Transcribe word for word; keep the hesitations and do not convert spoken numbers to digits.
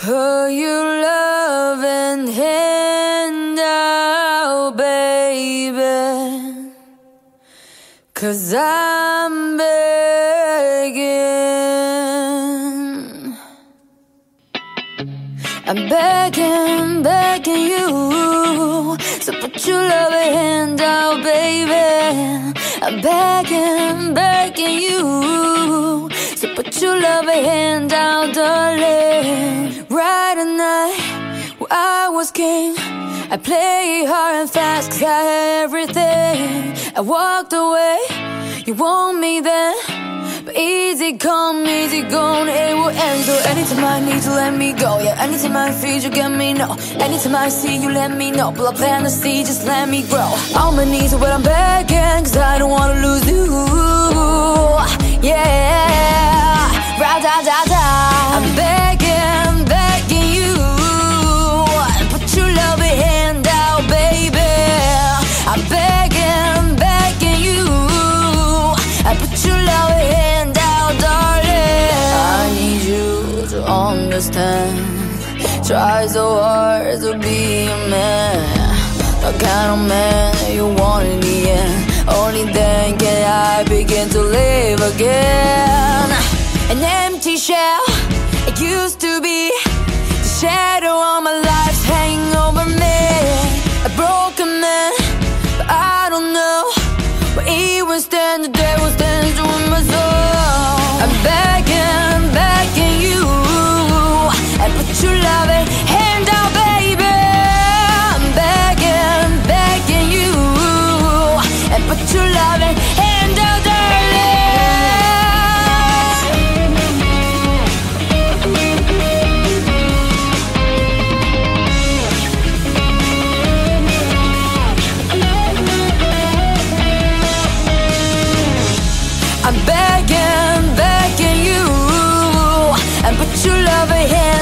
Put your loving hand out, baby, 'cause I'm begging. I'm begging, begging you, so put your loving hand out, baby. I'm begging, begging you, so put your loving hand out, darling. Right at night, when I was king, I played hard and fast 'cause I had everything. I walked away, you want me then, but easy come, easy gone, it will end. So anytime I need to let me go, yeah, anytime I feel you get me, no. Anytime I see you, let me know, but I plan to see, just let me grow. On my knees are where I'm begging, 'cause I don't wanna lose you, yeah. Ra-da-da-da, I'm begging, begging you, put your loving hand out, baby. I'm begging, begging you, put your loving hand out, darling. I need you to understand, try so hard to be a man, the kind of man you want in the end. Only then can I begin to live again. An empty shell, it used to be, the shadow of my life's hanging over me. A broken man, but I don't know where he will stand, the day will stand through my soul. I'm begging, begging you, and put your loving hand out, baby. I'm begging, begging you, and put your loving hand out, darling. I'm begging, begging you, and put your loving hand